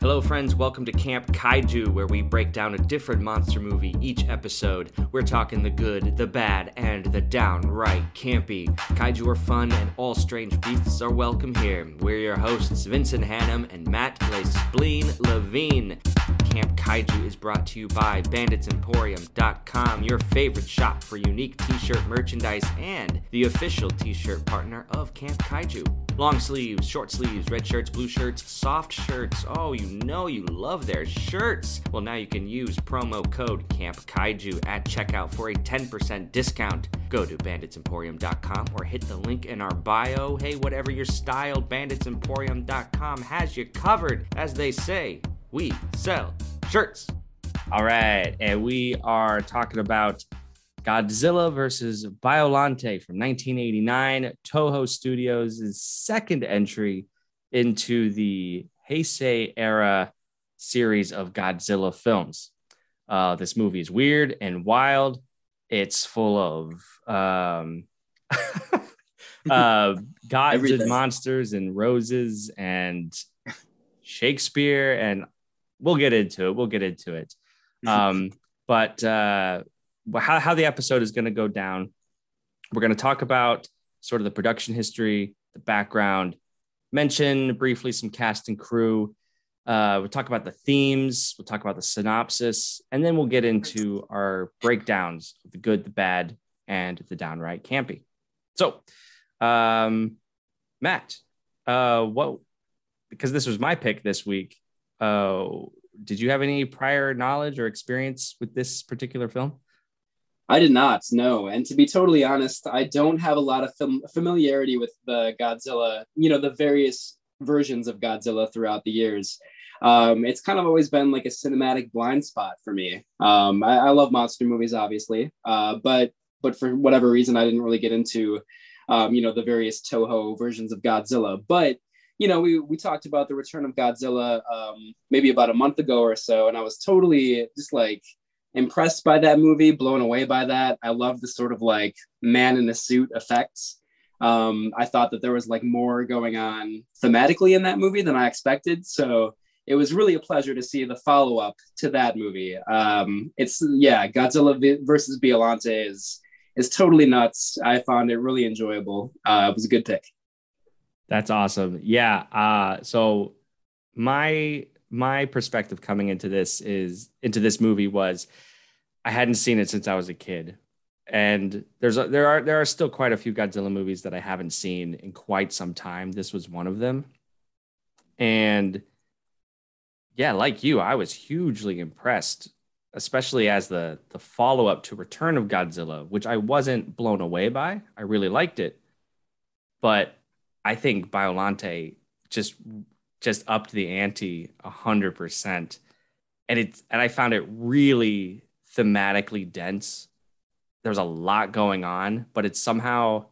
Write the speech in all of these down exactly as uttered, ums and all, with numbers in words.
Hello friends, welcome to Camp Kaiju, where we break down a different monster movie each episode. We're talking the good, the bad, and the downright campy. Kaiju are fun and all strange beasts are welcome here. We're your hosts, Vincent Hannum and Matt Le Spleen Levine. Camp Kaiju is brought to you by bandits emporium dot com, your favorite shop for unique t-shirt merchandise and the official t-shirt partner of Camp Kaiju. Long sleeves, short sleeves, red shirts, blue shirts, soft shirts. Oh, you know you love their shirts. Well, now you can use promo code Camp Kaiju at checkout for a ten percent discount. Go to bandits emporium dot com or hit the link in our bio. Hey, whatever your style, bandits emporium dot com has you covered. As they say, we sell shirts. All right, and we are talking about Godzilla versus Biollante from nineteen eighty-nine, Toho Studios' second entry into the Heisei era series of Godzilla films. Uh, this movie is weird and wild. It's full of um, uh, gods Everything. and monsters and roses and Shakespeare, and we'll get into it. We'll get into it. Um, but uh, how, how the episode is going to go down, we're going to talk about sort of the production history, the background, mention briefly some cast and crew. Uh, we'll talk about the themes. We'll talk about the synopsis, and then we'll get into our breakdowns of the good, the bad, and the downright campy. So, um, Matt, uh, what? Because this was my pick this week. Uh, did you have any prior knowledge or experience with this particular film? I did not, no. And to be totally honest, I don't have a lot of fam- familiarity with the Godzilla, you know, the various versions of Godzilla throughout the years. Um, it's kind of always been like a cinematic blind spot for me. Um, I, I love monster movies, obviously, uh, but but for whatever reason, I didn't really get into, um, you know, the various Toho versions of Godzilla. But you know, we we talked about the Return of Godzilla um, maybe about a month ago or so, and I was totally just like impressed by that movie, blown away by that. I love the sort of like man in a suit effects. Um, I thought that there was like more going on thematically in that movie than I expected. So it was really a pleasure to see the follow-up to that movie. Um, it's, yeah, Godzilla versus Biollante is, is totally nuts. I found it really enjoyable. Uh, it was a good pick. That's awesome. Yeah. Uh, so my my perspective coming into this is into this movie was I hadn't seen it since I was a kid, and there's a, there are there are still quite a few Godzilla movies that I haven't seen in quite some time. This was one of them, and yeah, like you, I was hugely impressed, especially as the the follow up to Return of Godzilla, which I wasn't blown away by. I really liked it, but I think Biollante just just upped the ante a hundred percent, and it's and I found it really thematically dense. There's a lot going on, but it somehow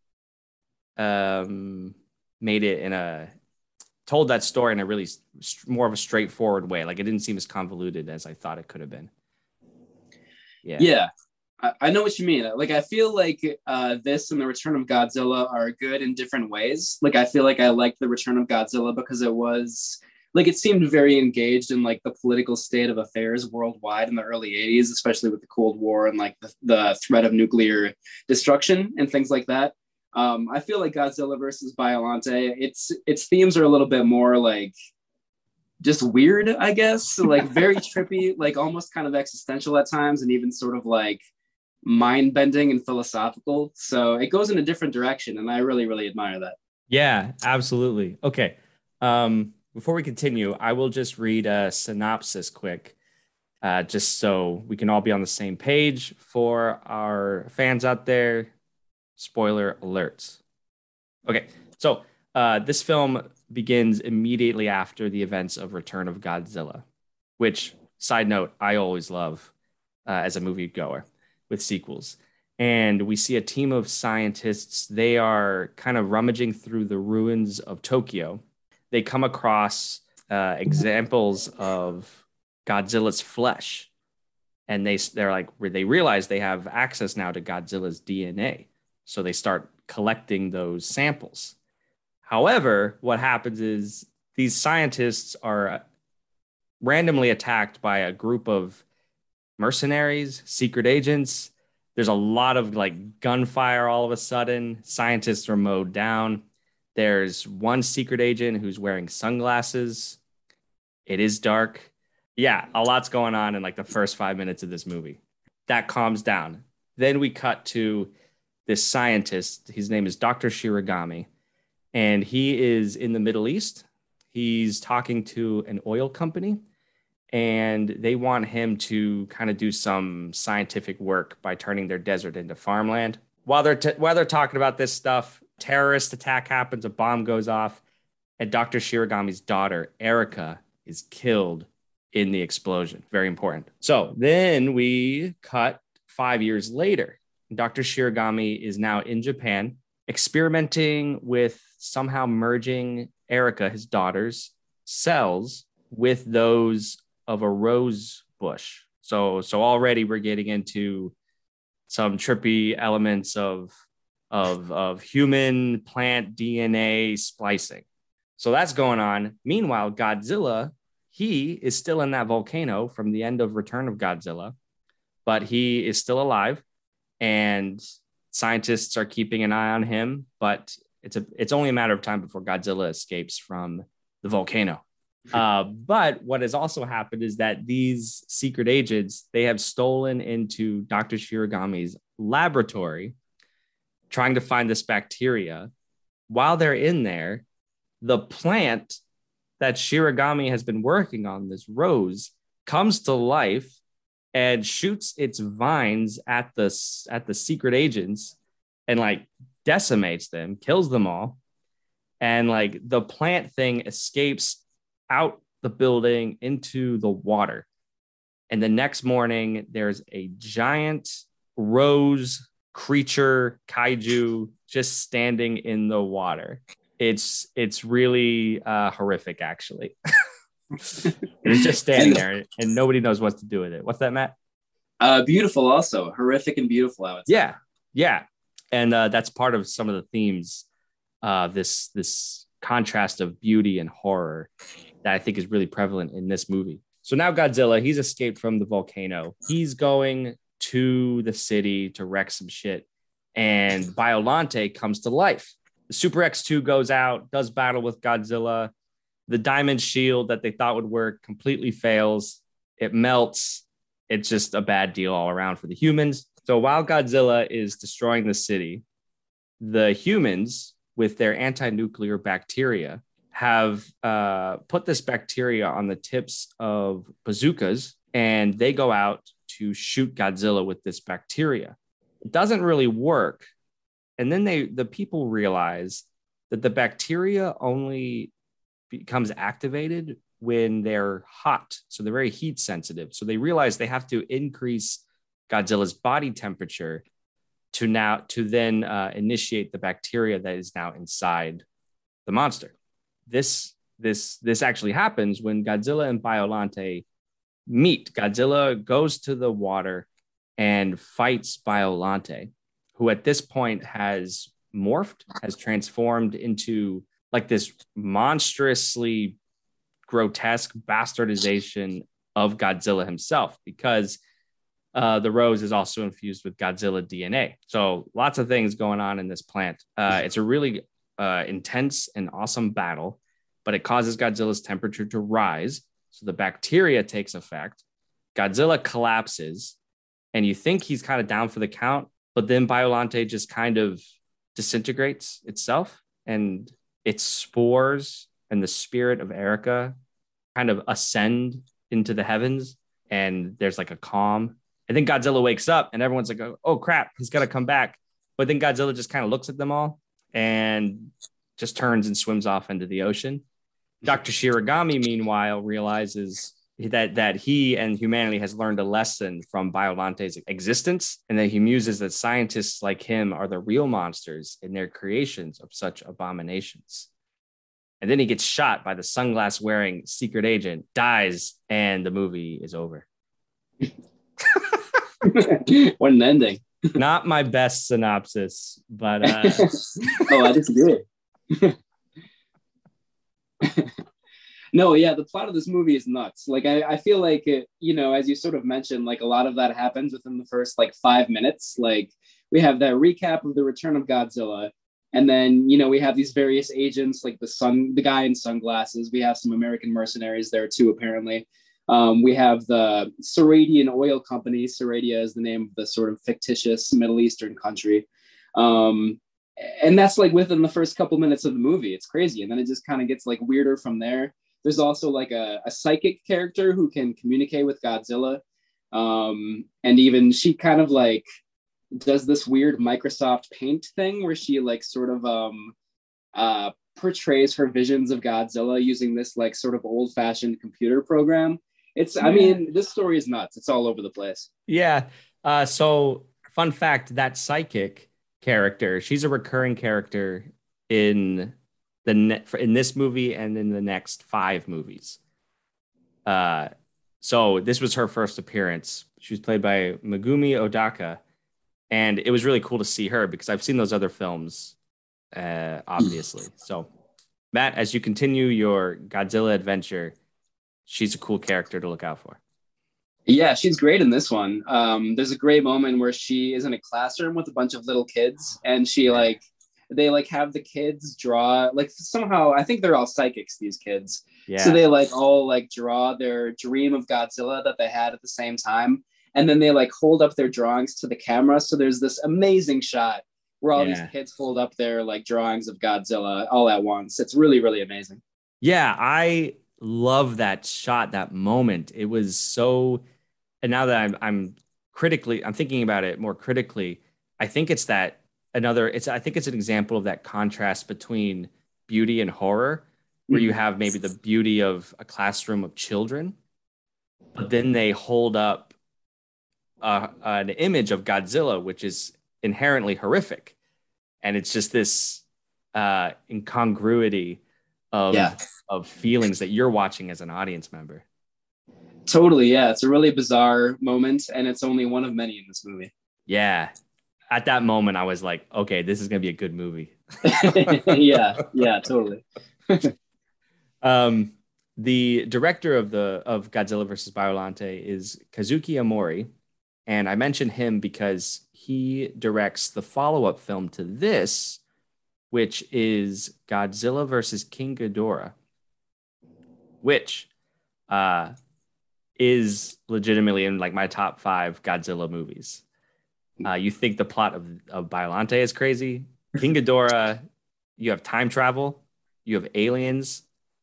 um, made it in a told that story in a really more of a straightforward way. Like it didn't seem as convoluted as I thought it could have been. Yeah. Yeah. I know what you mean. Like, I feel like uh, this and the Return of Godzilla are good in different ways. Like, I feel like I liked the Return of Godzilla because it was like, it seemed very engaged in like the political state of affairs worldwide in the early eighties, especially with the Cold War and like the, the threat of nuclear destruction and things like that. Um, I feel like Godzilla versus Biollante, its its themes are a little bit more like just weird, I guess, like very trippy, like almost kind of existential at times, and even sort of like mind-bending and philosophical. So it goes in a different direction, and I really, really admire that. Yeah, absolutely. Okay. Um, before we continue, I will just read a synopsis quick, uh, just so we can all be on the same page for our fans out there. Spoiler alerts. Okay, so uh, this film begins immediately after the events of Return of Godzilla, which, side note, I always love uh, as a moviegoer with sequels. And we see a team of scientists. They are kind of rummaging through the ruins of Tokyo. They come across uh, examples of Godzilla's flesh. And they, they're like, they realize they have access now to Godzilla's D N A. So they start collecting those samples. However, what happens is these scientists are randomly attacked by a group of mercenaries, secret agents. There's a lot of like gunfire all of a sudden. Scientists are mowed down. There's one secret agent who's wearing sunglasses. It is dark. Yeah, a lot's going on in like the first five minutes of this movie. That calms down. Then we cut to this scientist. His name is Doctor Shiragami, and he is in the Middle East. He's talking to an oil company, and they want him to kind of do some scientific work by turning their desert into farmland. While they're t- while they're talking about this stuff, terrorist attack happens, a bomb goes off, and Doctor Shiragami's daughter, Erica, is killed in the explosion. Very important. So then we cut five years later. Doctor Shiragami is now in Japan, experimenting with somehow merging Erica, his daughter's cells, with those of a rose bush. So, so already we're getting into some trippy elements of, of, of human plant D N A splicing. So that's going on. Meanwhile, Godzilla, he is still in that volcano from the end of Return of Godzilla, but he is still alive, and scientists are keeping an eye on him, but it's a it's only a matter of time before Godzilla escapes from the volcano. Uh, but what has also happened is that these secret agents, they have stolen into Doctor Shiragami's laboratory, trying to find this bacteria. While they're in there, the plant that Shiragami has been working on, this rose, comes to life and shoots its vines at the, at the secret agents and like decimates them, kills them all. And like the plant thing escapes out the building into the water. And the next morning, there's a giant rose creature, kaiju, just standing in the water. It's it's really uh, horrific, actually. It's just standing there, and nobody knows what to do with it. What's that, Matt? Uh, beautiful, also horrific and beautiful. I would say. Yeah, yeah, and uh, that's part of some of the themes. Uh, this this contrast of beauty and horror that I think is really prevalent in this movie. So now Godzilla, he's escaped from the volcano. He's going to the city to wreck some shit, and Biollante comes to life. The Super X two goes out, does battle with Godzilla. The diamond shield that they thought would work completely fails. It melts. It's just a bad deal all around for the humans. So while Godzilla is destroying the city, the humans, with their anti-nuclear bacteria, have uh, put this bacteria on the tips of bazookas, and they go out to shoot Godzilla with this bacteria. It doesn't really work. And then they, the people realize that the bacteria only becomes activated when they're hot. So they're very heat sensitive. So they realize they have to increase Godzilla's body temperature to now to then uh, initiate the bacteria that is now inside the monster. This this this actually happens when Godzilla and Biollante meet. Godzilla goes to the water and fights Biollante, who at this point has morphed, has transformed into like this monstrously grotesque bastardization of Godzilla himself, because uh, the rose is also infused with Godzilla D N A. So lots of things going on in this plant. Uh, it's a really uh, intense and awesome battle, but it causes Godzilla's temperature to rise. So the bacteria takes effect. Godzilla collapses, and you think he's kind of down for the count, but then Biollante just kind of disintegrates itself, and its spores and the spirit of Erica kind of ascend into the heavens, and there's like a calm. And then Godzilla wakes up, and everyone's like, oh crap, he's got to come back. But then Godzilla just kind of looks at them all and just turns and swims off into the ocean. Doctor Shiragami, meanwhile, realizes that that he and humanity has learned a lesson from Biollante's existence, and that he muses that scientists like him are the real monsters in their creations of such abominations. And then he gets shot by the sunglass wearing secret agent, dies, and the movie is over. What an ending. Not my best synopsis, but uh... oh, I disagree. No, yeah, the plot of this movie is nuts. Like, I, I feel like it, you know, as you sort of mentioned, like a lot of that happens within the first like five minutes. Like, we have that recap of the return of Godzilla, and then you know we have these various agents, like the sun, the guy in sunglasses. We have some American mercenaries there too, apparently. Um, we have the Saradian Oil Company. Saradia is the name of the sort of fictitious Middle Eastern country. Um, and that's like within the first couple minutes of the movie. It's crazy. And then it just kind of gets like weirder from there. There's also like a, a psychic character who can communicate with Godzilla. Um, and even she kind of like does this weird Microsoft Paint thing where she like sort of um, uh, portrays her visions of Godzilla using this like sort of old fashioned computer program. It's, I mean, this story is nuts. It's all over the place. Yeah. Uh, so fun fact, that psychic character, she's a recurring character in the ne- in this movie and in the next five movies. Uh, so this was her first appearance. She was played by Megumi Odaka, and it was really cool to see her because I've seen those other films, uh, obviously. So, Matt, as you continue your Godzilla adventure, she's a cool character to look out for. Yeah, she's great in this one. Um, there's a great moment where she is in a classroom with a bunch of little kids, and she like they like have the kids draw like somehow I think they're all psychics, these kids. Yeah. So they like all like draw their dream of Godzilla that they had at the same time, and then they like hold up their drawings to the camera. So there's this amazing shot where all yeah. these kids hold up their like drawings of Godzilla all at once. It's really, really amazing. Yeah, I love that shot, that moment. It was so, and now that I'm I'm critically, I'm thinking about it more critically, I think it's that another, it's I think it's an example of that contrast between beauty and horror, where you have maybe the beauty of a classroom of children, but then they hold up uh, an image of Godzilla, which is inherently horrific. And it's just this uh, incongruity of, yeah. of feelings that you're watching as an audience member. Totally, yeah. It's a really bizarre moment, and it's only one of many in this movie. Yeah. At that moment, I was like, okay, this is going to be a good movie. yeah, yeah, totally. um, the director of the of Godzilla versus Biollante is Kazuki Amori, and I mentioned him because he directs the follow-up film to this, which is Godzilla versus King Ghidorah, which uh, is legitimately in like my top five Godzilla movies. Uh, you think the plot of, of Biollante is crazy? King Ghidorah, you have time travel, you have aliens.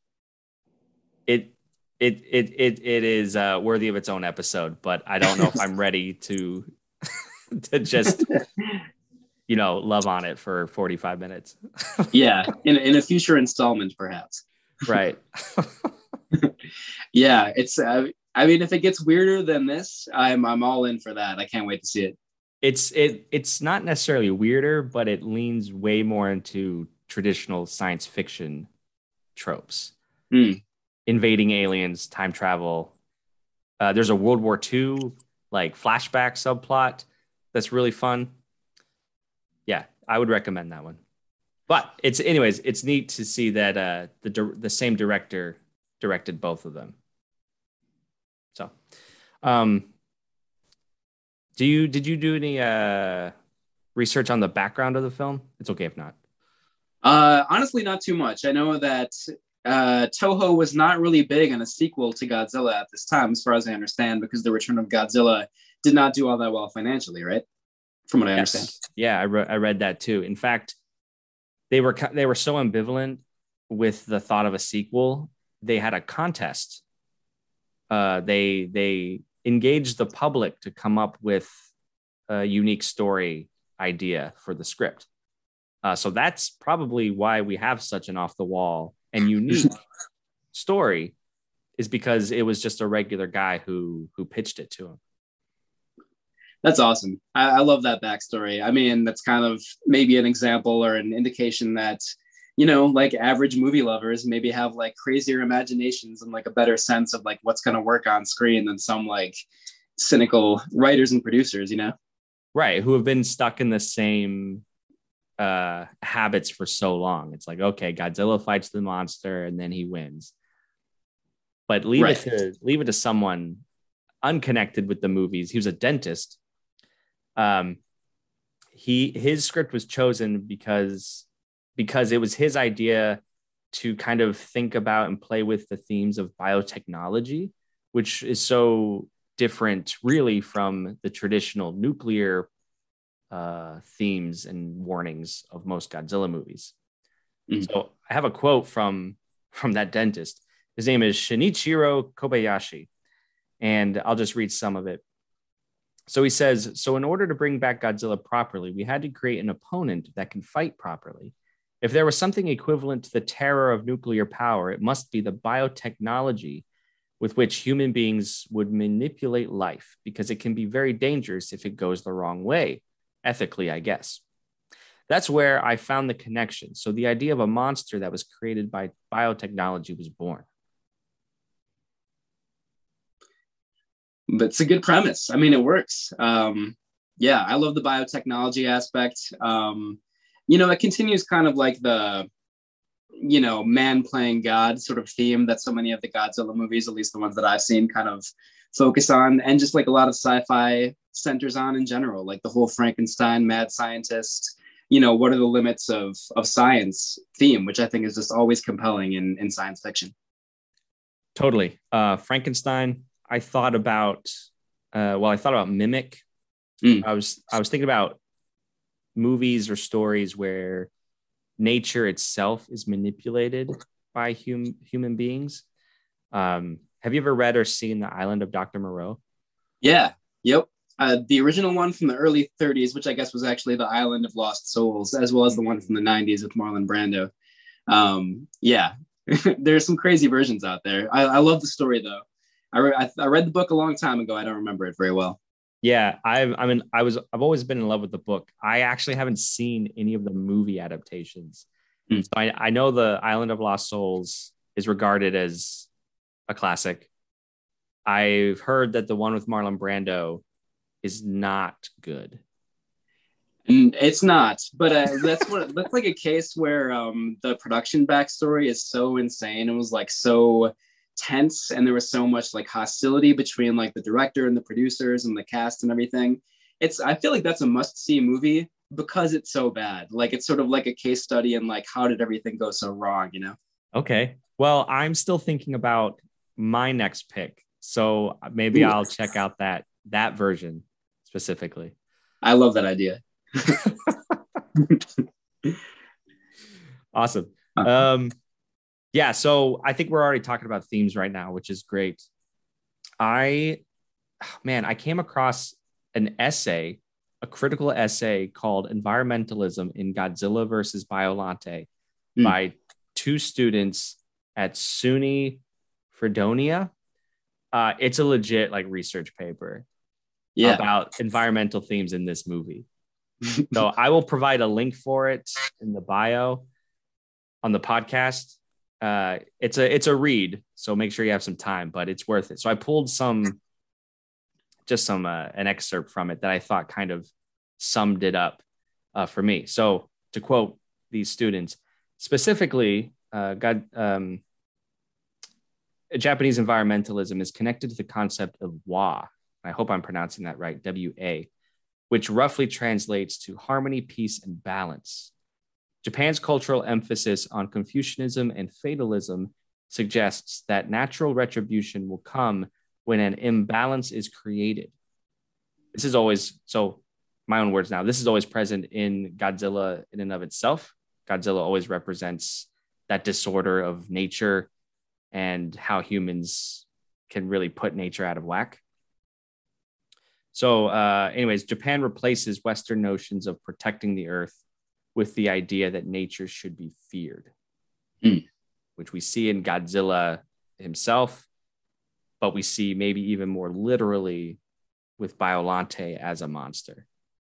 It it it it it is uh, worthy of its own episode, but I don't know if I'm ready to to just you know love on it for forty-five minutes. yeah, in in a future installment, perhaps. Right. yeah, it's. Uh, I mean, if it gets weirder than this, I'm I'm all in for that. I can't wait to see it. It's it it's not necessarily weirder, but it leans way more into traditional science fiction tropes. Mm. Invading aliens, time travel. Uh, there's a World War Two like flashback subplot that's really fun. Yeah, I would recommend that one. But it's anyways, it's neat to see that uh, the the same director directed both of them. So, um, do you did you do any uh, research on the background of the film? It's okay if not. Uh, honestly, not too much. I know that uh, Toho was not really big on a sequel to Godzilla at this time, as far as I understand, because The Return of Godzilla did not do all that well financially, right? From what I yes. understand. Yeah, I, re- I read that too. In fact, they were they were so ambivalent with the thought of a sequel. They had a contest. Uh, they they engaged the public to come up with a unique story idea for the script. Uh, so that's probably why we have such an off-the-wall and unique story, is because it was just a regular guy who who pitched it to him. That's awesome. I, I love that backstory. I mean, that's kind of maybe an example or an indication that, you know, like average movie lovers maybe have like crazier imaginations and like a better sense of like what's going to work on screen than some like cynical writers and producers, you know? Right. Who have been stuck in the same uh, habits for so long. It's like, okay, Godzilla fights the monster and then he wins. but leave Right. it to leave it to someone unconnected with the movies. He was a dentist. Um, he his script was chosen because because it was his idea to kind of think about and play with the themes of biotechnology, which is so different, really, from the traditional nuclear uh, themes and warnings of most Godzilla movies. Mm-hmm. So I have a quote from from that dentist. His name is Shinichiro Kobayashi, and I'll just read some of it. So he says, so in order to bring back Godzilla properly, we had to create an opponent that can fight properly. If there was something equivalent to the terror of nuclear power, it must be the biotechnology with which human beings would manipulate life, because it can be very dangerous if it goes the wrong way, ethically, I guess. That's where I found the connection. So the idea of a monster that was created by biotechnology was born. That's a good premise. I mean, it works. Um, yeah, I love the biotechnology aspect. Um, you know, it continues kind of like the, you know, man playing God sort of theme that so many of the Godzilla movies, at least the ones that I've seen, kind of focus on, and just like a lot of sci-fi centers on in general, like the whole Frankenstein, mad scientist, you know, what are the limits of of science theme, which I think is just always compelling in, in science fiction. Totally. Uh, Frankenstein, I thought about, uh, well, I thought about Mimic. Mm. I was I was thinking about movies or stories where nature itself is manipulated by hum, human beings. Um, have you ever read or seen The Island of Doctor Moreau? Yeah. Yep. Uh, the original one from the early thirties, which I guess was actually The Island of Lost Souls, as well as the one from the nineties with Marlon Brando. Um, yeah, there's some crazy versions out there. I, I love the story though. I, re- I, I read the book a long time ago. I don't remember it very well. Yeah, I've I mean I was I've always been in love with the book. I actually haven't seen any of the movie adaptations. Mm. So I, I know The Island of Lost Souls is regarded as a classic. I've heard that the one with Marlon Brando is not good. And it's not, but uh, that's what that's like a case where um, the production backstory is so insane. It was like so tense, and there was so much like hostility between like the director and the producers and the cast and everything. It's I feel like that's a must-see movie because it's so bad. Like it's sort of like a case study in like how did everything go so wrong, you know? Okay. Well, I'm still thinking about my next pick, so maybe Ooh. I'll check out that that version specifically. I love that idea. Awesome. Um, yeah, so I think we're already talking about themes right now, which is great. I, man, I came across an essay, a critical essay called Environmentalism in Godzilla versus Biollante mm. by two students at SUNY Fredonia. Uh, it's a legit like research paper yeah. about environmental themes in this movie. So I will provide a link for it in the bio on the podcast. Uh, it's a it's a read, so make sure you have some time, but it's worth it. So I pulled some, just some uh, an excerpt from it that I thought kind of summed it up uh, for me. So to quote these students, specifically, uh, God, um, Japanese environmentalism is connected to the concept of wa. I hope I'm pronouncing that right, W A, which roughly translates to harmony, peace, and balance. Japan's cultural emphasis on Confucianism and fatalism suggests that natural retribution will come when an imbalance is created. This is always, so my own words now, this is always present in Godzilla in and of itself. Godzilla always represents that disorder of nature and how humans can really put nature out of whack. So uh, anyways, Japan replaces Western notions of protecting the earth with the idea that nature should be feared, mm. which we see in Godzilla himself, but we see maybe even more literally with Biollante as a monster.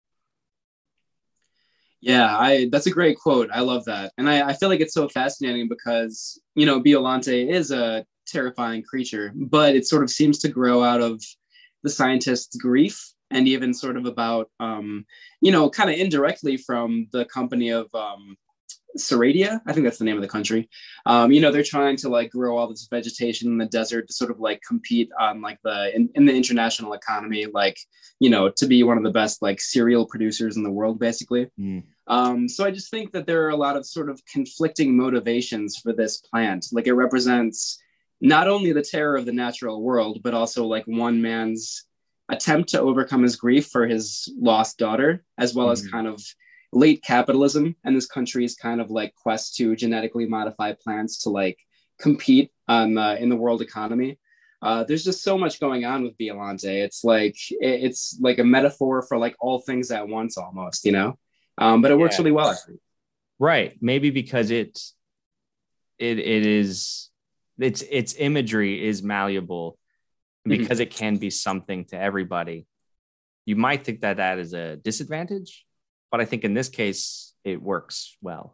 Yeah, I that's a great quote. I love that. And I, I feel like it's so fascinating because, you know, Biollante is a terrifying creature, but it sort of seems to grow out of the scientist's grief, and even sort of about, um, you know, kind of indirectly from the company of um, Saradia, I think that's the name of the country. Um, you know, they're trying to like grow all this vegetation in the desert to sort of like compete on like the in, in the international economy, like, you know, to be one of the best like cereal producers in the world, basically. Mm. Um, so I just think that there are a lot of sort of conflicting motivations for this plant. Like it represents not only the terror of the natural world, but also like one man's attempt to overcome his grief for his lost daughter, as well as Mm. kind of late capitalism and this country's kind of like quest to genetically modify plants to like compete on uh, in the world economy. Uh, there's just so much going on with Biollante. It's like it, it's like a metaphor for like all things at once, almost, you know. Um, but it works Yeah. really well, I think. Right. Maybe because it it it is its its imagery is malleable, and Mhm. because it can be something to everybody. You might think that that is a disadvantage, but I think in this case it works well.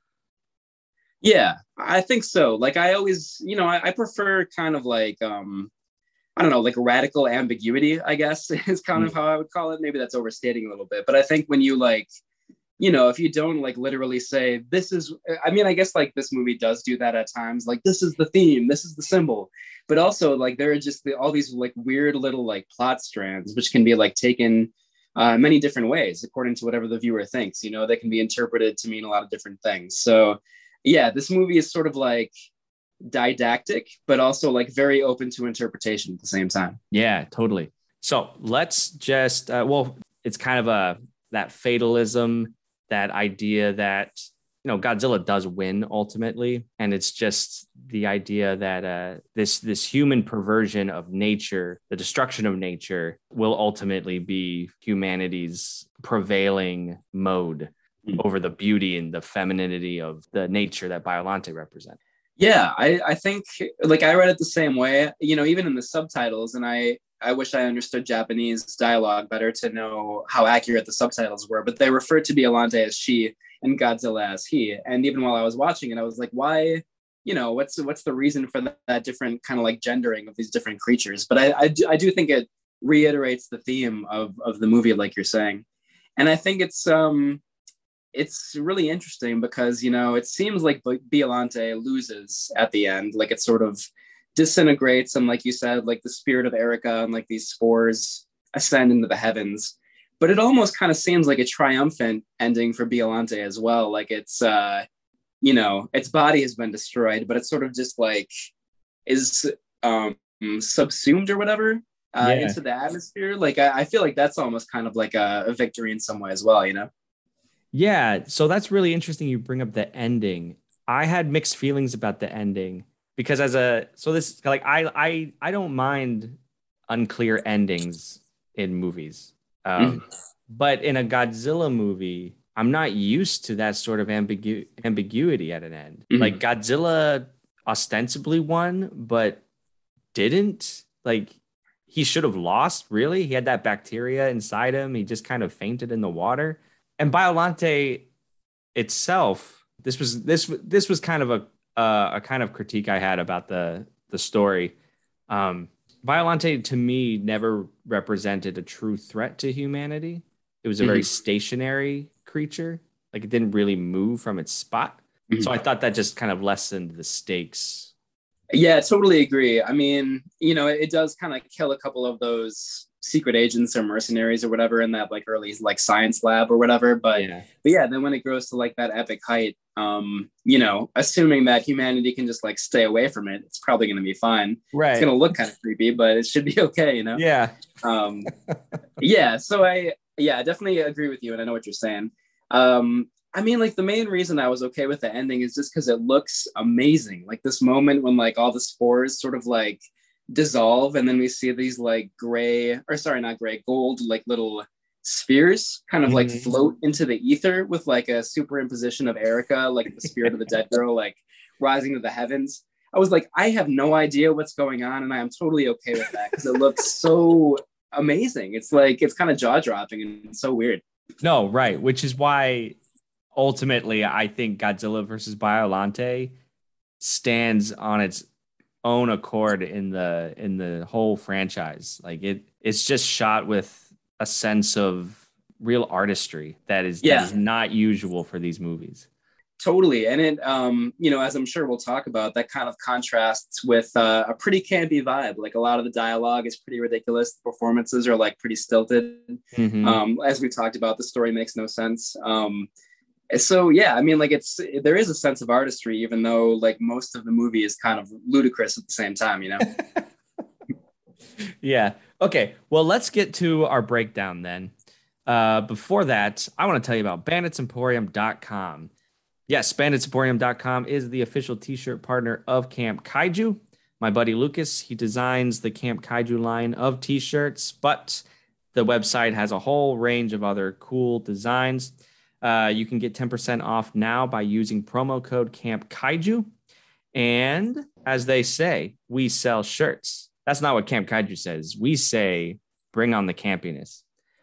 Yeah, I think so. Like I always, you know, I, I prefer kind of like um I don't know, like radical ambiguity, I guess is kind of Mm. how I would call it. Maybe that's overstating a little bit, but I think when you like, you know, if you don't like literally say this is, I mean, I guess like this movie does do that at times. Like this is the theme, this is the symbol, but also like there are just the, all these like weird little like plot strands which can be like taken uh, many different ways according to whatever the viewer thinks. You know, they can be interpreted to mean a lot of different things. So yeah, this movie is sort of like didactic, but also like very open to interpretation at the same time. Yeah, totally. So let's just uh, well, it's kind of a that fatalism, that idea that you know Godzilla does win ultimately, and it's just the idea that uh, this this human perversion of nature, the destruction of nature, will ultimately be humanity's prevailing mode Mm. over the beauty and the femininity of the nature that Biollante represents. Yeah, I, I think like I read it the same way, you know, even in the subtitles. And I, I wish I understood Japanese dialogue better to know how accurate the subtitles were, but they referred to Biollante as she and Godzilla as he. And even while I was watching it, I was like, why, you know, what's what's the reason for that, that different kind of like gendering of these different creatures? But I, I, do, I do think it reiterates the theme of, of the movie, like you're saying. And I think it's, um, it's really interesting because, you know, it seems like Biollante loses at the end. Like it sort of disintegrates. And like you said, like the spirit of Erica and like these spores ascend into the heavens. But it almost kind of seems like a triumphant ending for Biollante as well. Like it's, uh, you know, its body has been destroyed, but it's sort of just like is um, subsumed or whatever uh, Yeah. into the atmosphere. Like I, I feel like that's almost kind of like a, a victory in some way as well, you know? Yeah, so that's really interesting you bring up the ending. I had mixed feelings about the ending because as a so this like I I I don't mind unclear endings in movies. Um, but in a Godzilla movie, I'm not used to that sort of ambigu- ambiguity at an end. Mhm. Like Godzilla ostensibly won, but didn't. Like he should have lost, really. He had that bacteria inside him. He just kind of fainted in the water. And Biollante itself, this was this this was kind of a uh, a kind of critique I had about the the story. Um, Biollante to me never represented a true threat to humanity. It was a very Mhm. stationary creature, like it didn't really move from its spot. Mhm. So I thought that just kind of lessened the stakes. Yeah, totally agree. I mean, you know, it, it does kind of kill a couple of those secret agents or mercenaries or whatever in that like early like science lab or whatever. But Yeah. but yeah, then when it grows to like that epic height, um, you know, assuming that humanity can just like stay away from it, it's probably gonna be fine. It's Right. gonna look kind of creepy, but it should be okay, you know? Yeah. Um, yeah, so I yeah, I definitely agree with you, and I know what you're saying. Um, I mean, like the main reason I was okay with the ending is just because it looks amazing. Like this moment when like all the spores sort of like dissolve, and then we see these like gray, or sorry, not gray, gold, like little spheres kind of like Mhm. float into the ether with like a superimposition of Erica, like the spirit of the dead girl, like rising to the heavens. I was like, I have no idea what's going on, and I am totally okay with that because it looks so amazing. It's like it's kind of jaw dropping and so weird. No, right. Which is why ultimately I think Godzilla versus Biollante stands on its own accord in the in the whole franchise. Like it it's just shot with a sense of real artistry that is Yeah. that is not usual for these movies. Totally. And it, um, you know, as I'm sure we'll talk about, that kind of contrasts with uh, a pretty campy vibe. Like a lot of the dialogue is pretty ridiculous. The performances are like pretty stilted. Mm-hmm. Um, as we talked about, the story makes no sense. Um, so yeah, I mean, like it's, there is a sense of artistry, even though like most of the movie is kind of ludicrous at the same time, you know? Yeah. Okay. Well, let's get to our breakdown then. Uh, before that, I want to tell you about bandits emporium dot com. Yes, bandits emporium dot com is the official t-shirt partner of Camp Kaiju. My buddy Lucas, he designs the Camp Kaiju line of t-shirts, but the website has a whole range of other cool designs. Uh, you can get ten percent off now by using promo code Camp Kaiju. And as they say, we sell shirts. That's not what Camp Kaiju says. We say, bring on the campiness.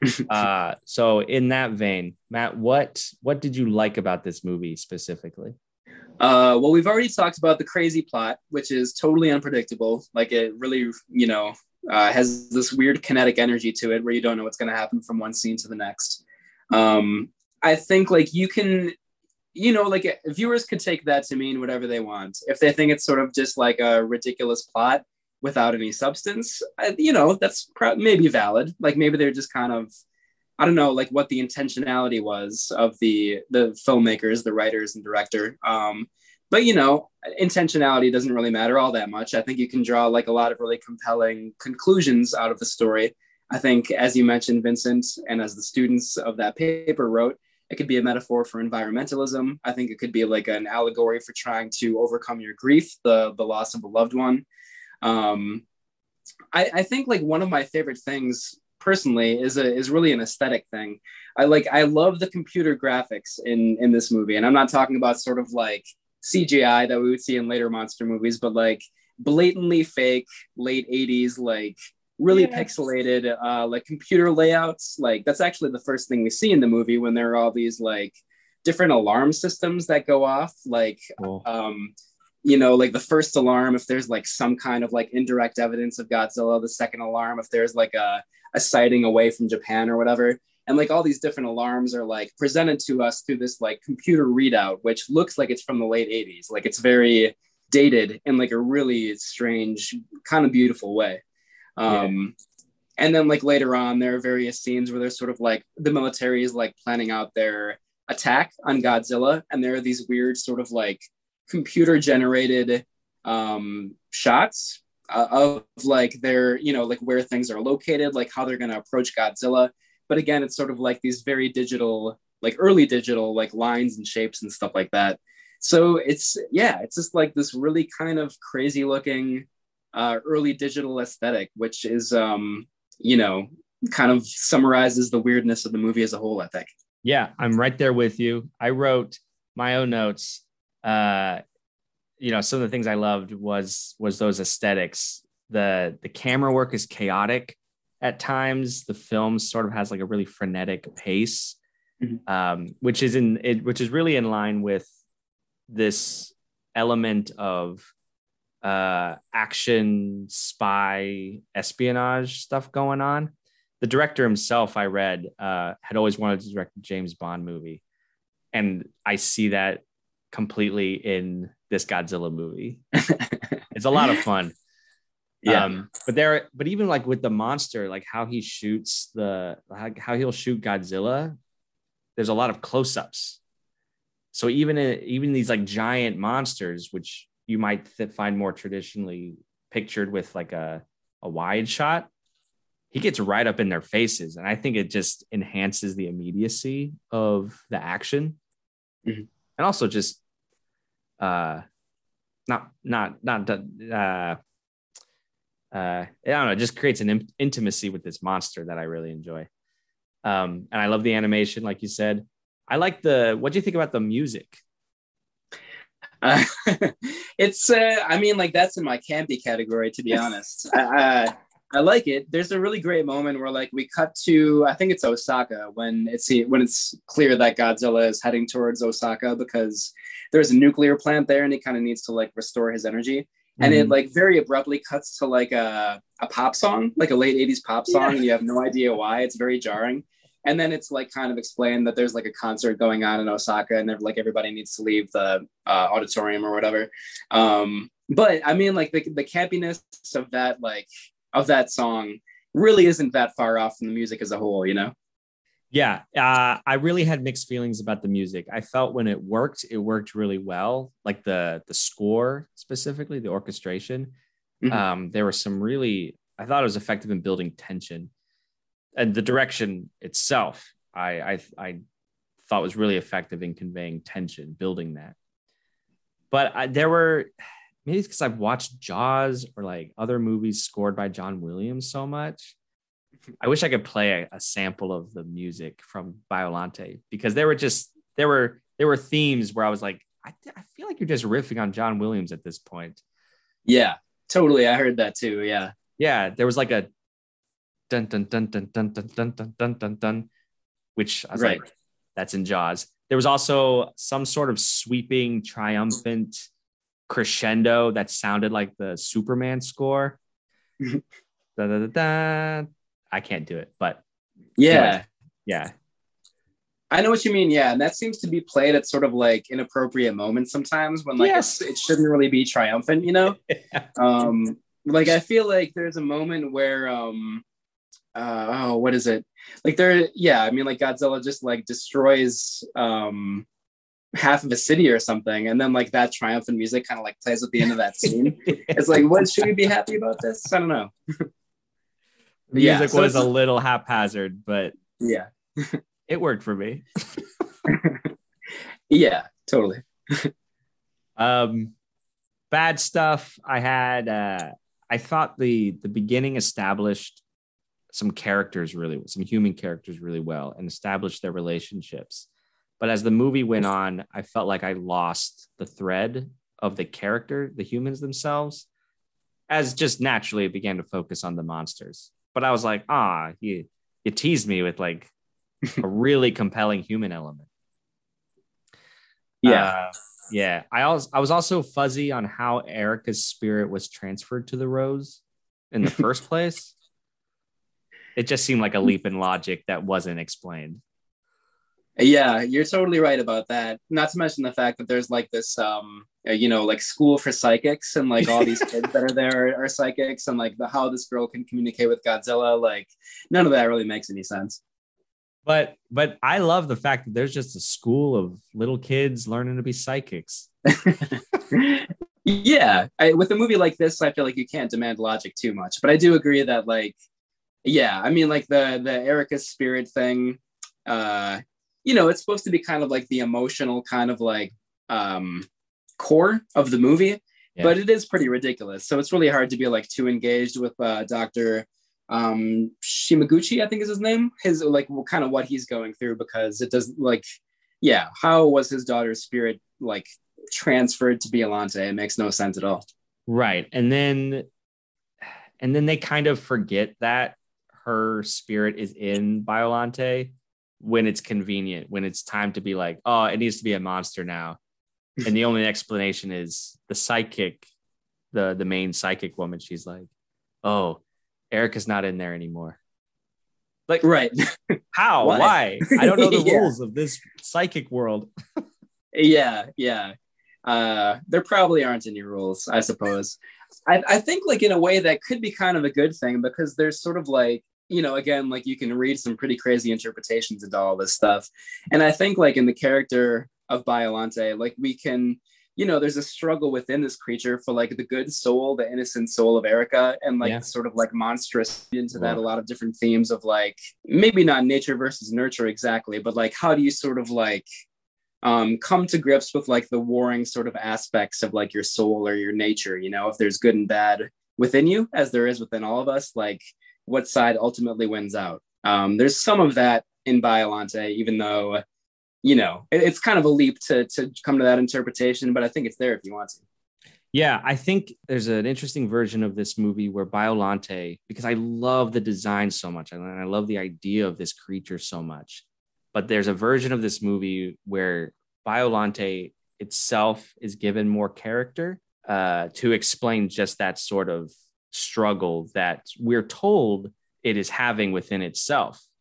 uh, so in that vein, Matt, what what did you like about this movie specifically? Uh, well, we've already talked about the crazy plot, which is totally unpredictable. Like it really, you know, uh, has this weird kinetic energy to it where you don't know what's going to happen from one scene to the next. Um, I think like you can, you know, like viewers could take that to mean whatever they want. If they think it's sort of just like a ridiculous plot without any substance, I, you know, that's pro- maybe valid. Like maybe they're just kind of, I don't know, like what the intentionality was of the the filmmakers, the writers and director. Um, but, you know, intentionality doesn't really matter all that much. I think you can draw like a lot of really compelling conclusions out of the story. I think, as you mentioned, Vincent, and as the students of that paper wrote, it could be a metaphor for environmentalism. I think it could be like an allegory for trying to overcome your grief, the, the loss of a loved one. Um, I, I think like one of my favorite things personally is a is really an aesthetic thing. I like I love the computer graphics in in this movie, and I'm not talking about sort of like C G I that we would see in later monster movies, but like blatantly fake late eighties, like really yes. pixelated, uh, like computer layouts. Like that's actually the first thing we see in the movie when there are all these like different alarm systems that go off, like. Cool. Um, you know, like the first alarm, if there's like some kind of like indirect evidence of Godzilla, the second alarm, if there's like a, a sighting away from Japan or whatever. And like all these different alarms are like presented to us through this like computer readout, which looks like it's from the late eighties. Like it's very dated in like a really strange, kind of beautiful way. Um, yeah. And then like later on, there are various scenes where there's sort of like the military is like planning out their attack on Godzilla. And there are these weird sort of like computer generated um shots uh, of like their, you know, like where things are located, like how they're going to approach Godzilla. But again, it's sort of like these very digital, like early digital, like lines and shapes and stuff like that. So it's, yeah, it's just like this really kind of crazy looking uh, early digital aesthetic, which is, um, you know, kind of summarizes the weirdness of the movie as a whole, I think. Yeah, I'm right there with you. I wrote my own notes. Uh, you know, some of the things I loved was was those aesthetics. The the camera work is chaotic at times. The film sort of has like a really frenetic pace, mm-hmm. um, which is in it, which is really in line with this element of uh, action, spy, espionage stuff going on. The director himself, I read, uh, had always wanted to direct a James Bond movie, and I see that completely in this Godzilla movie. It's a lot of fun. Yeah. Um, but there, but even like with the monster, like how he shoots the, how, how he'll shoot Godzilla, there's a lot of close-ups. So even, in, even these like giant monsters, which you might th- find more traditionally pictured with like a, a wide shot, he gets right up in their faces. And I think it just enhances the immediacy of the action. Mm-hmm. And also just, uh, not, not, not, uh, uh, I don't know, it just creates an in- intimacy with this monster that I really enjoy. Um, and I love the animation, like you said. I like the, what do you think about the music? Uh, it's, uh, I mean, like that's in my campy category, to be honest. I, I, I like it. There's a really great moment where like we cut to, I think it's Osaka, when it's when it's clear that Godzilla is heading towards Osaka because there's a nuclear plant there and he kind of needs to like restore his energy. Mm-hmm. And it like very abruptly cuts to like a, a pop song, like a late eighties pop song. Yeah. And you have no idea why. It's very jarring. And then it's like kind of explained that there's like a concert going on in Osaka, and like everybody needs to leave the uh, auditorium or whatever. Um, but I mean, like the, the campiness of that, like of that song really isn't that far off from the music as a whole, you know? Yeah, uh, I really had mixed feelings about the music. I felt when it worked, it worked really well. Like the the score specifically, the orchestration. Mm-hmm. Um, there were some really, I thought it was effective in building tension. And the direction itself, I, I I thought was really effective in conveying tension, building that. But I, there were, maybe it's because I've watched Jaws or like other movies scored by John Williams so much. I wish I could play a, a sample of the music from Biollante, because there were just there were there were themes where I was like, I, I feel like you're just riffing on John Williams at this point. Yeah, totally. I heard that too. Yeah, yeah. There was like a dun dun dun dun dun dun dun dun dun dun dun, which I was right. like, that's in Jaws. There was also some sort of sweeping, triumphant crescendo that sounded like the Superman score. da, da, da, da. I can't do it, but yeah, anyway, yeah. I know what you mean. Yeah, and that seems to be played at sort of like inappropriate moments sometimes when like yes. it shouldn't really be triumphant, you know. yeah. Um, like I feel like there's a moment where um. Uh, oh, what is it? Like there, yeah, I mean, like Godzilla just like destroys um half of a city or something, and then like that triumphant music kind of like plays at the end of that scene. It's like, what, should we be happy about this? I don't know. The yeah, music so was a little haphazard, but yeah, it worked for me. yeah, totally. um, bad stuff. I had. Uh, I thought the the beginning established some characters really, some human characters really well, and established their relationships. But as the movie went on, I felt like I lost the thread of the character, the humans themselves, as just naturally it began to focus on the monsters. But I was like, ah, you, you teased me with like a really compelling human element. Yeah. Uh, yeah. I also, I was also fuzzy on how Erica's spirit was transferred to the Rose in the first place. It just seemed like a leap in logic that wasn't explained. Yeah, you're totally right about that. Not to mention the fact that there's like this, um, you know, like school for psychics, and like all these kids that are there are, are psychics, and like the how this girl can communicate with Godzilla. Like none of that really makes any sense. But but I love the fact that there's just a school of little kids learning to be psychics. yeah, I, with a movie like this, I feel like you can't demand logic too much. But I do agree that like, yeah, I mean like the the Erica's spirit thing. Uh, you know, it's supposed to be kind of like the emotional kind of like um, core of the movie, yeah. But it is pretty ridiculous. So it's really hard to be like too engaged with uh, Doctor um, Shimaguchi, I think is his name, his like well, kind of what he's going through, because it doesn't like, yeah, how was his daughter's spirit like transferred to Biollante? It makes no sense at all. Right. And then, and then they kind of forget that her spirit is in Biollante when it's convenient, when it's time to be like, oh, it needs to be a monster now. And the only explanation is the psychic, the, the main psychic woman. She's like, oh, Erica's not in there anymore. Like, right. How? Why? Why? I don't know the yeah. rules of this psychic world. yeah. Yeah. Uh, there probably aren't any rules, I suppose. I, I think like in a way that could be kind of a good thing, because there's sort of like, you know, again, like you can read some pretty crazy interpretations into all this stuff. And I think like in the character of Biollante, like we can, you know, there's a struggle within this creature for like the good soul, the innocent soul of Erica, and like yeah. sort of like monstrous into that, a lot of different themes of like, maybe not nature versus nurture exactly, but like, how do you sort of like um, come to grips with like the warring sort of aspects of like your soul or your nature, you know, if there's good and bad within you, as there is within all of us, like what side ultimately wins out. Um, there's some of that in Biollante, even though, you know, it, it's kind of a leap to, to come to that interpretation, but I think it's there if you want to. Yeah, I think there's an interesting version of this movie where Biollante, because I love the design so much, and I love the idea of this creature so much, but there's a version of this movie where Biollante itself is given more character uh, to explain just that sort of struggle that we're told it is having within itself.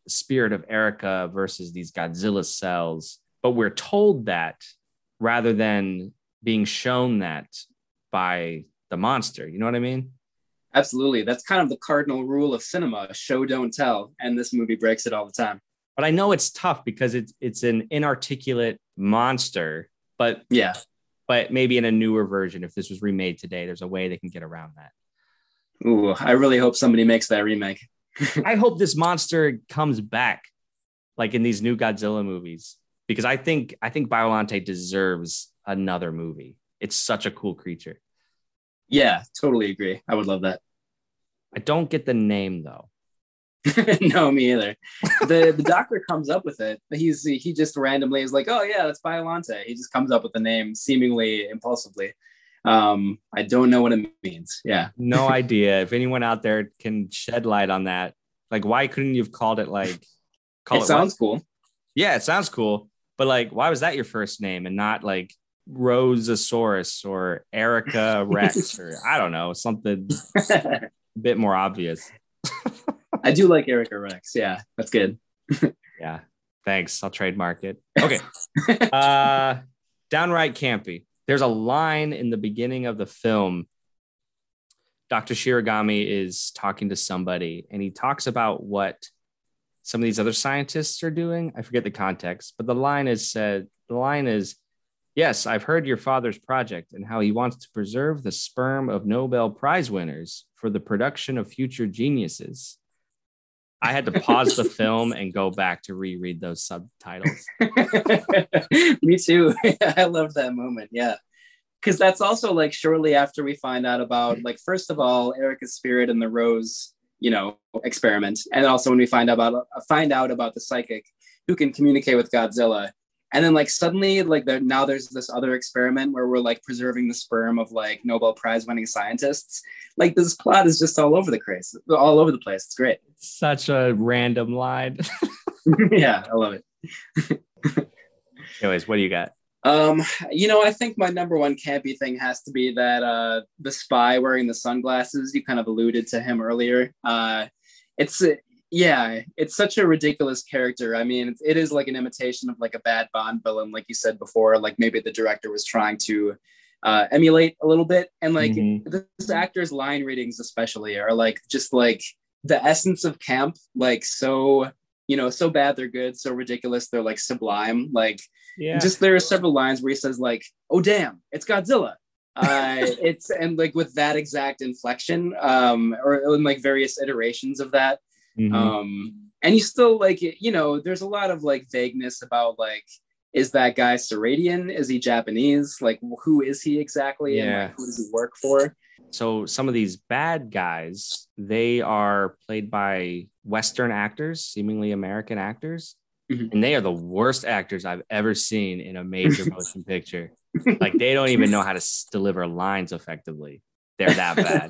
the spirit of Erica versus these Godzilla cells, but we're told that rather than being shown that by the monster. You know what I mean? Absolutely. That's kind of the cardinal rule of cinema: show, don't tell. And this movie breaks it all the time. But I know it's tough because it's it's an inarticulate monster, but yeah, but maybe in a newer version, if this was remade today, there's a way they can get around that. Ooh, I really hope somebody makes that remake. I hope this monster comes back, like in these new Godzilla movies, because I think I think Biollante deserves another movie. It's such a cool creature. Yeah, totally agree. I would love that. I don't get the name though. No, me either. The the doctor comes up with it. He's he just randomly is like, oh yeah, that's Biollante. He just comes up with the name seemingly impulsively. Um, I don't know what it means. Yeah. No idea. If anyone out there can shed light on that, like why couldn't you have called it like call it, it sounds what? cool. Yeah, it sounds cool. But like, why was that your first name and not like Rosasaurus or Erica Rex or I don't know, something a bit more obvious. I do like Erica Rex. Yeah, that's good. Yeah, thanks. I'll trademark it. Okay. uh, downright campy. There's a line in the beginning of the film. Doctor Shiragami is talking to somebody, and he talks about what some of these other scientists are doing. I forget the context, but the line is said. The line is, "Yes, I've heard your father's project and how he wants to preserve the sperm of Nobel Prize winners for the production of future geniuses." I had to pause the film and go back to reread those subtitles. Me too. I loved that moment. Yeah. Because that's also like shortly after we find out about, like, first of all, Erica's spirit and the Rose, you know, experiment. And also when we find out about, uh, find out about the psychic who can communicate with Godzilla. And then like suddenly like there, now there's this other experiment where we're like preserving the sperm of like Nobel Prize winning scientists. Like this plot is just all over the place, all over the place. It's great. Such a random line. Yeah, I love it. Anyways, what do you got? Um, you know, I think my number one campy thing has to be that uh, the spy wearing the sunglasses. You kind of alluded to him earlier. Uh, it's Yeah, it's such a ridiculous character. I mean, it is like an imitation of like a bad Bond villain, like you said before. Like maybe the director was trying to uh, emulate a little bit. And like mm-hmm. this actor's line readings especially are like just like the essence of camp. Like so, you know, so bad they're good, so ridiculous they're like sublime. Like yeah. Just there are several lines where he says like, "Oh damn, it's Godzilla." uh it's and like with that exact inflection, um, or in like various iterations of that. Mm-hmm. Um, and you still like, you know, there's a lot of like vagueness about like, is that guy Seradian? Is he Japanese? Like, who is he exactly? Yeah. And like, who does he work for? So some of these bad guys, they are played by Western actors, seemingly American actors. Mm-hmm. And they are the worst actors I've ever seen in a major motion picture. Like they don't even know how to s- deliver lines effectively. They're that bad.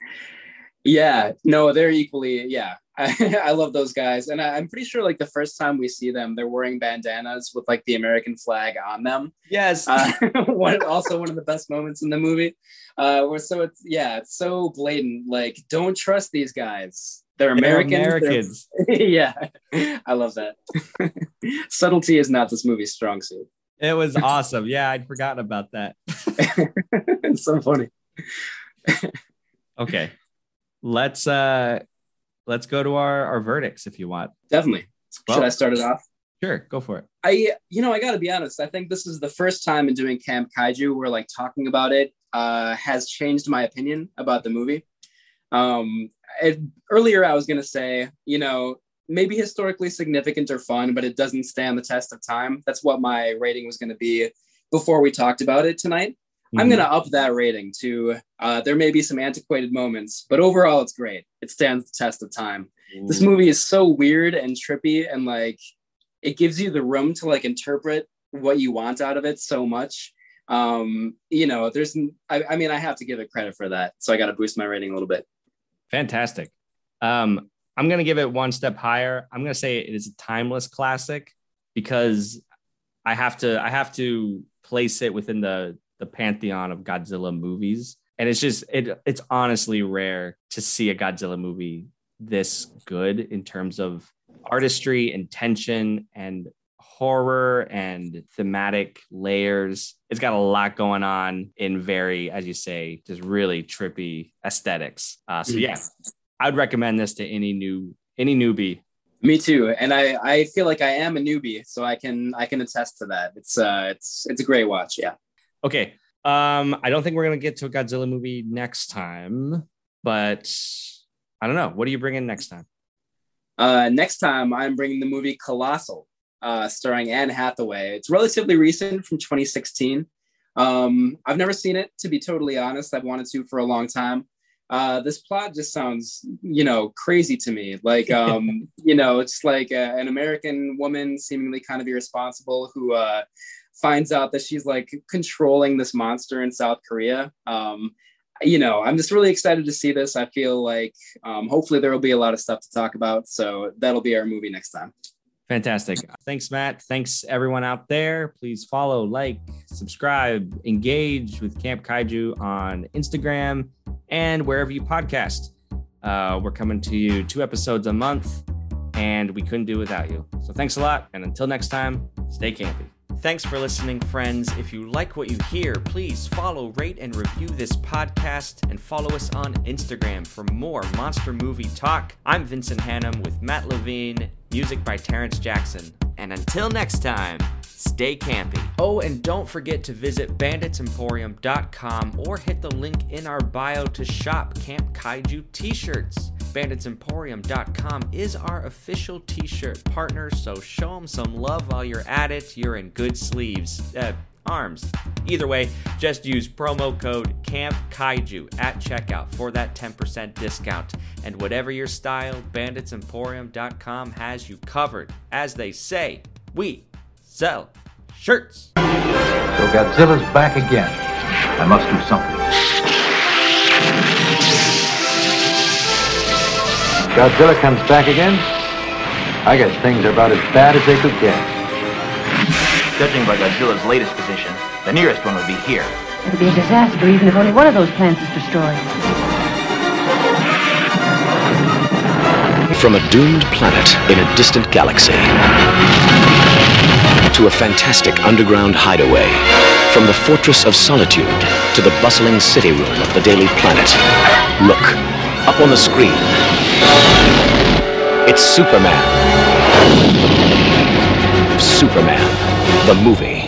Yeah, no, they're equally, yeah. I, I love those guys. And I, I'm pretty sure like the first time we see them, they're wearing bandanas with like the American flag on them. Yes. Uh, one, also one of the best moments in the movie. Uh, where so it's, yeah, it's so blatant. Like, don't trust these guys. They're Americans. They're Americans. They're, yeah, I love that. Subtlety is not this movie's strong suit. It was awesome. Yeah, I'd forgotten about that. It's so funny. Okay. Let's uh let's go to our, our verdicts if you want. Definitely. Well, should I start it off? Sure, go for it. I you know, I gotta be honest. I think this is the first time in doing Camp Kaiju where like talking about it uh has changed my opinion about the movie. Um it, earlier I was gonna say, you know, maybe historically significant or fun, but it doesn't stand the test of time. That's what my rating was gonna be before we talked about it tonight. I'm going to up that rating to, uh, there may be some antiquated moments, but overall it's great. It stands the test of time. Ooh. This movie is so weird and trippy and like, it gives you the room to like interpret what you want out of it so much. Um, you know, there's, I, I mean, I have to give it credit for that. So I got to boost my rating a little bit. Fantastic. Um, I'm going to give it one step higher. I'm going to say it is a timeless classic because I have to, I have to place it within the, the pantheon of Godzilla movies. And it's just, it it's honestly rare to see a Godzilla movie this good in terms of artistry and tension and horror and thematic layers. It's got a lot going on in very, as you say, just really trippy aesthetics. Uh, so yeah, I'd recommend this to any new any newbie. Me too, and I, I feel like I am a newbie, so I can I can attest to that. It's uh it's it's a great watch. Yeah. Okay. Um, I don't think we're gonna get to a Godzilla movie next time, but I don't know. What do you bring in next time? Uh, next time I'm bringing the movie Colossal, uh, starring Anne Hathaway. It's relatively recent, from twenty sixteen. Um, I've never seen it, to be totally honest. I've wanted to for a long time. Uh, this plot just sounds, you know, crazy to me. Like, um, you know, it's like a, an American woman, seemingly kind of irresponsible, who uh, finds out that she's like controlling this monster in South Korea. Um, you know, I'm just really excited to see this. I feel like um, hopefully there will be a lot of stuff to talk about. So that'll be our movie next time. Fantastic. Thanks, Matt. Thanks, everyone out there. Please follow, like, subscribe, engage with Camp Kaiju on Instagram and wherever you podcast. Uh, we're coming to you two episodes a month, and we couldn't do without you. So thanks a lot. And until next time, stay campy. Thanks for listening, friends. If you like what you hear, please follow, rate, and review this podcast, and follow us on Instagram for more monster movie talk. I'm Vincent Hannum with Matt Levine, music by Terrence Jackson. And until next time, stay campy. Oh, and don't forget to visit bandits emporium dot com or hit the link in our bio to shop Camp Kaiju t-shirts. bandits emporium dot com is our official t-shirt partner, so show them some love while you're at it. You're in good sleeves. Uh, arms. Either way, just use promo code Camp Kaiju at checkout for that ten percent discount. And whatever your style, bandits emporium dot com has you covered. As they say, we sell shirts. So Godzilla's back again. I must do something. Godzilla comes back again? I guess things are about as bad as they could get. Judging by Godzilla's latest position, the nearest one would be here. It'll be a disaster even if only one of those plants is destroyed. From a doomed planet in a distant galaxy to a fantastic underground hideaway, from the Fortress of Solitude to the bustling city room of the Daily Planet. Look, up on the screen. It's Superman. Superman, the movie.